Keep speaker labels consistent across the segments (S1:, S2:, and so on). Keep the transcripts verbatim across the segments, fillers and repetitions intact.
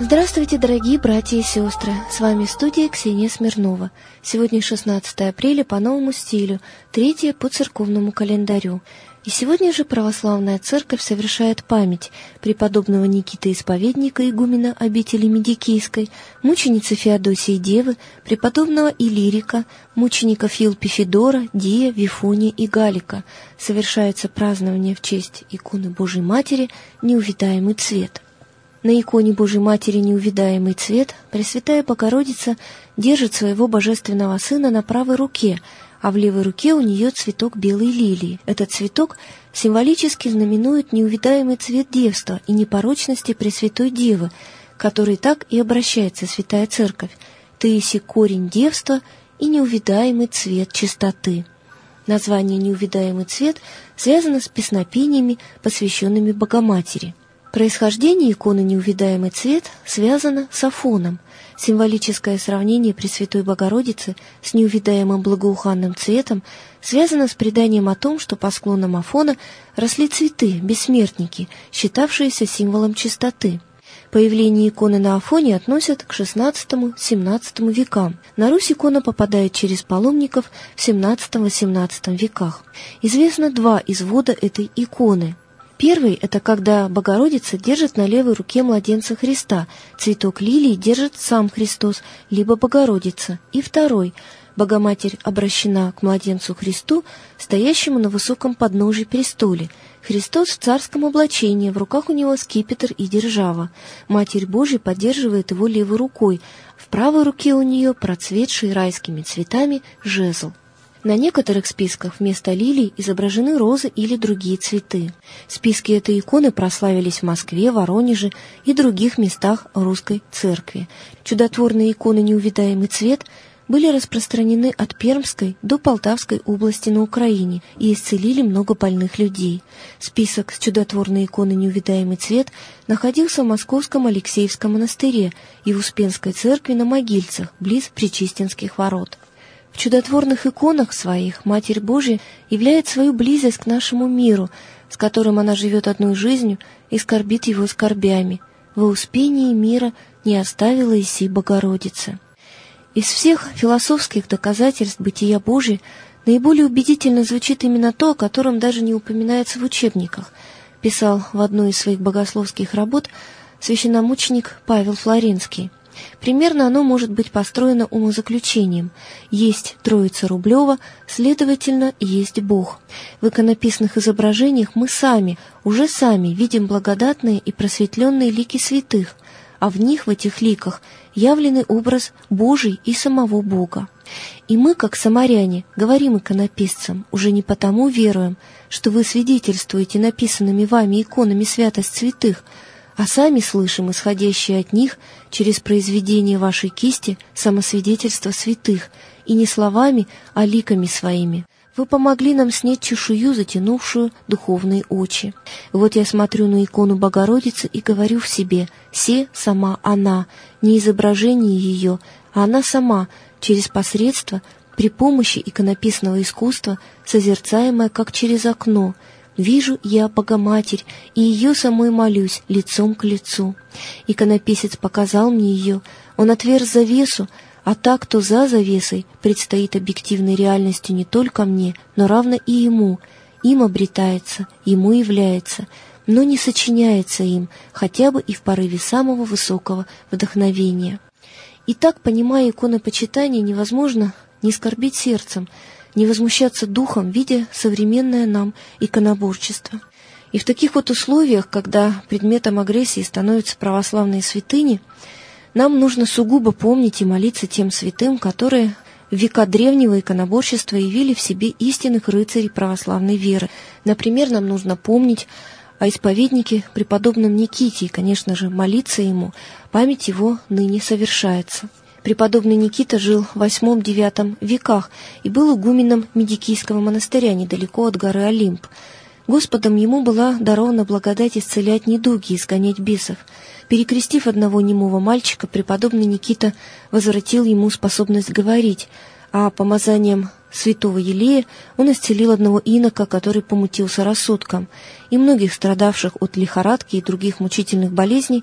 S1: Здравствуйте, дорогие братья и сестры! С вами в студии Ксения Смирнова. Сегодня шестнадцатое апреля по новому стилю, третье по церковному календарю. И сегодня же православная церковь совершает память преподобного Никиты Исповедника, игумена обители Медикийской, мученицы Феодосии Девы, преподобного Илирика, мучеников Филпи Федора, Дия, Вифония и Галика. Совершается празднование в честь иконы Божией Матери «Неувидаемый цвет». На иконе Божией Матери «Неувидаемый цвет» Пресвятая Богородица держит своего божественного сына на правой руке, а в левой руке у нее цветок белой лилии. Этот цветок символически знаменует неувидаемый цвет девства и непорочности Пресвятой Девы, к которой так и обращается Святая Церковь: «Ты еси корень девства и неувидаемый цвет чистоты». Название «неувидаемый цвет» связано с песнопениями, посвященными Богоматери. Происхождение иконы «Неувидаемый цвет» связано с Афоном. Символическое сравнение Пресвятой Богородицы с неувидаемым благоуханным цветом связано с преданием о том, что по склонам Афона росли цветы, бессмертники, считавшиеся символом чистоты. Появление иконы на Афоне относят к шестнадцатому-семнадцатому векам. На Русь икона попадает через паломников в семнадцатом-восемнадцатом веках. Известно два извода этой иконы. Первый – это когда Богородица держит на левой руке младенца Христа, цветок лилии держит сам Христос, либо Богородица. И второй – Богоматерь обращена к младенцу Христу, стоящему на высоком подножии престоле. Христос в царском облачении, в руках у него скипетр и держава. Матерь Божия поддерживает его левой рукой, в правой руке у нее процветший райскими цветами жезл. На некоторых списках вместо лилий изображены розы или другие цветы. Списки этой иконы прославились в Москве, Воронеже и других местах русской церкви. Чудотворные иконы «Неувидаемый цвет» были распространены от Пермской до Полтавской области на Украине и исцелили много больных людей. Список с чудотворной иконой «Неувидаемый цвет» находился в Московском Алексеевском монастыре и в Успенской церкви на Могильцах, близ Пречистенских ворот. В чудотворных иконах своих Матерь Божия являет свою близость к нашему миру, с которым она живет одной жизнью и скорбит его скорбями. Во успении мира не оставила иси Богородица. Из всех философских доказательств бытия Божия наиболее убедительно звучит именно то, о котором даже не упоминается в учебниках, писал в одной из своих богословских работ священномученик Павел Флоренский. Примерно оно может быть построено умозаключением: есть Троица Рублева, следовательно, есть Бог. В иконописных изображениях мы сами, уже сами видим благодатные и просветленные лики святых, а в них, в этих ликах, явленный образ Божий и самого Бога. И мы, как самаряне, говорим иконописцам, уже не потому веруем, что вы свидетельствуете написанными вами иконами святость святых, а сами слышим исходящее от них через произведение вашей кисти самосвидетельство святых, и не словами, а ликами своими. Вы помогли нам снять чешую, затянувшую духовные очи. Вот я смотрю на икону Богородицы и говорю в себе: «Се сама она, не изображение ее, а она сама, через посредство, при помощи иконописного искусства, созерцаемая как через окно. Вижу я Богоматерь, и ее самой молюсь, лицом к лицу. Иконописец показал мне ее, он отверз завесу, а так, кто за завесой, предстоит объективной реальностью не только мне, но равно и ему. Им обретается, ему является, но не сочиняется им, хотя бы и в порыве самого высокого вдохновения». И так, понимая иконопочитание, невозможно не скорбить сердцем, не возмущаться духом, видя современное нам иконоборчество. И в таких вот условиях, когда предметом агрессии становятся православные святыни, нам нужно сугубо помнить и молиться тем святым, которые в века древнего иконоборчества явили в себе истинных рыцарей православной веры. Например, нам нужно помнить о исповеднике преподобном Никите и, конечно же, молиться ему, память его ныне совершается. Преподобный Никита жил в восьмом-девятом веках и был игуменом Медикийского монастыря недалеко от горы Олимп. Господом ему была дарована благодать исцелять недуги и изгонять бесов. Перекрестив одного немого мальчика, преподобный Никита возвратил ему способность говорить, а помазанием святого Елея он исцелил одного инока, который помутился рассудком, и многих страдавших от лихорадки и других мучительных болезней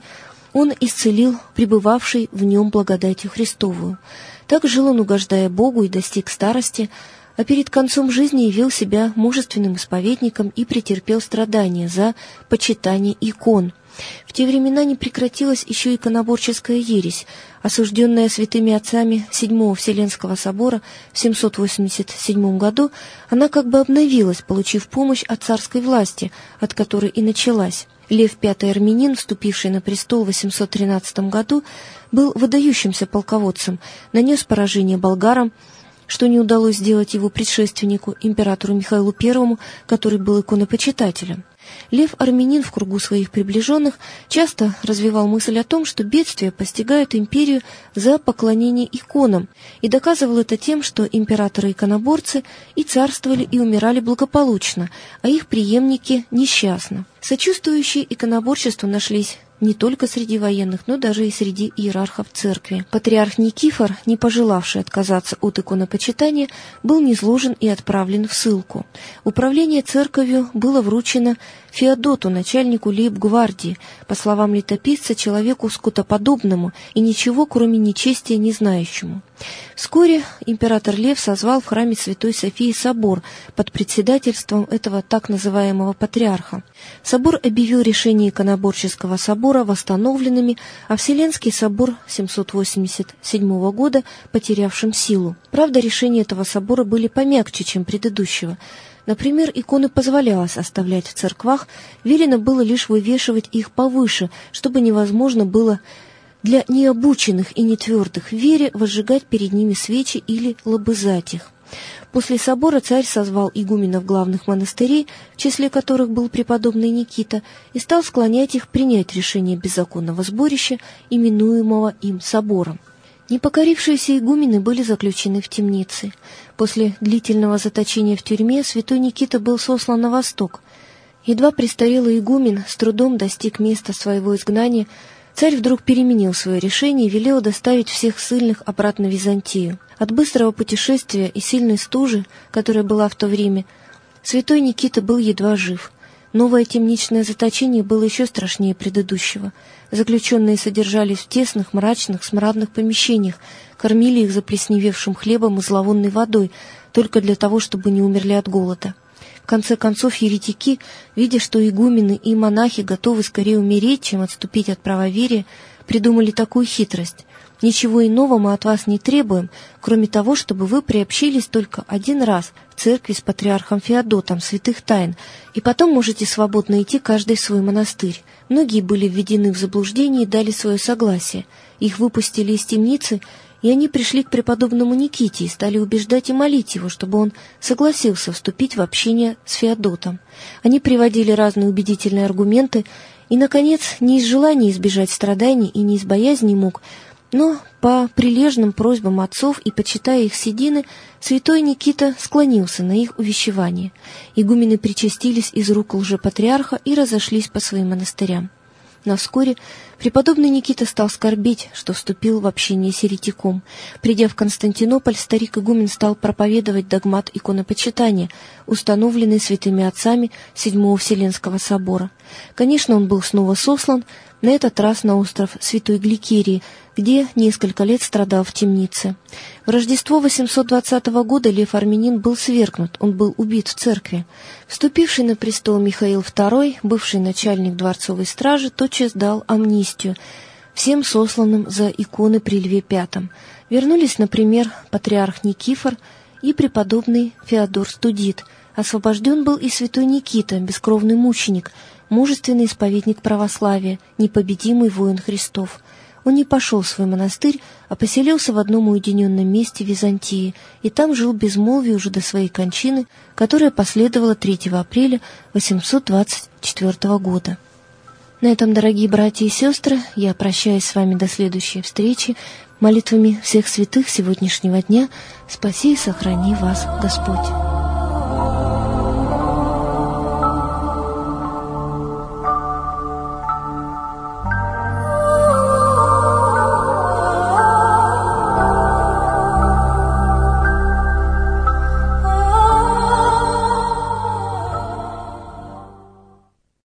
S1: он исцелил пребывавший в нем благодатью Христовую. Так жил он, угождая Богу, и достиг старости, а перед концом жизни явил себя мужественным исповедником и претерпел страдания за почитание икон. В те времена не прекратилась еще иконоборческая ересь, осужденная святыми отцами Седьмого Вселенского собора в семьсот восемьдесят седьмом году. Она как бы обновилась, получив помощь от царской власти, от которой и началась. Лев Пятый армянин, вступивший на престол в восемьсот тринадцатом году, был выдающимся полководцем, нанес поражение болгарам, что не удалось сделать его предшественнику, императору Михаилу Первому, который был иконопочитателем. Лев армянин в кругу своих приближенных часто развивал мысль о том, что бедствия постигают империю за поклонение иконам, и доказывал это тем, что императоры-иконоборцы и царствовали, и умирали благополучно, а их преемники несчастно. Сочувствующие иконоборчеству нашлись не только среди военных, но даже и среди иерархов церкви. Патриарх Никифор, не пожелавший отказаться от иконопочитания, был низложен и отправлен в ссылку. Управление церковью было вручено Феодоту, начальнику лейб-гвардии, по словам летописца, человеку скотоподобному и ничего, кроме нечестия, не знающему. Вскоре император Лев созвал в храме Святой Софии собор под председательством этого так называемого патриарха. Собор объявил решения иконоборческого собора восстановленными, а Вселенский собор семьсот восемьдесят седьмого года потерявшим силу. Правда, решения этого собора были помягче, чем предыдущего. Например, иконы позволялось оставлять в церквах, велено было лишь вывешивать их повыше, чтобы невозможно было для необученных и нетвердых в вере возжигать перед ними свечи или лобызать их. После собора царь созвал игуменов главных монастырей, в числе которых был преподобный Никита, и стал склонять их принять решение беззаконного сборища, именуемого им собором. Непокорившиеся игумены были заключены в темницы. После длительного заточения в тюрьме святой Никита был сослан на восток. Едва престарелый игумен с трудом достиг места своего изгнания, царь вдруг переменил свое решение и велел доставить всех ссыльных обратно в Византию. От быстрого путешествия и сильной стужи, которая была в то время, святой Никита был едва жив. Новое темничное заточение было еще страшнее предыдущего. Заключенные содержались в тесных, мрачных, смрадных помещениях, кормили их заплесневевшим хлебом и зловонной водой, только для того, чтобы не умерли от голода. В конце концов, еретики, видя, что игумены и монахи готовы скорее умереть, чем отступить от правоверия, придумали такую хитрость. Ничего иного мы от вас не требуем, кроме того, чтобы вы приобщились только один раз в церкви с патриархом Феодотом святых тайн, и потом можете свободно идти каждый в свой монастырь. Многие были введены в заблуждение и дали свое согласие. Их выпустили из темницы, и они пришли к преподобному Никите и стали убеждать и молить его, чтобы он согласился вступить в общение с Феодотом. Они приводили разные убедительные аргументы, и, наконец, не из желания избежать страданий и не из боязни мук, но по прилежным просьбам отцов и почитая их седины, святой Никита склонился на их увещевание. Игумены причастились из рук лжепатриарха и разошлись по своим монастырям. Но вскоре преподобный Никита стал скорбеть, что вступил в общение с еретиком. Придя в Константинополь, старик-игумен стал проповедовать догмат иконопочитания, установленный святыми отцами Седьмого Вселенского собора. Конечно, он был снова сослан, на этот раз на остров Святой Гликерии, где несколько лет страдал в темнице. В Рождество восемьсот двадцатого года Лев армянин был свергнут, он был убит в церкви. Вступивший на престол Михаил Второй, бывший начальник дворцовой стражи, тотчас дал амнистию всем сосланным за иконы при Льве Пятом. Вернулись, например, патриарх Никифор и преподобный Феодор Студит. Освобожден был и святой Никита, бескровный мученик, мужественный исповедник православия, непобедимый воин Христов. Он не пошел в свой монастырь, а поселился в одном уединенном месте в Византии, и там жил без молвия уже до своей кончины, которая последовала третьего апреля восемьсот двадцать четвёртого года. На этом, дорогие братья и сестры, я прощаюсь с вами до следующей встречи. Молитвами всех святых сегодняшнего дня спаси и сохрани вас Господь.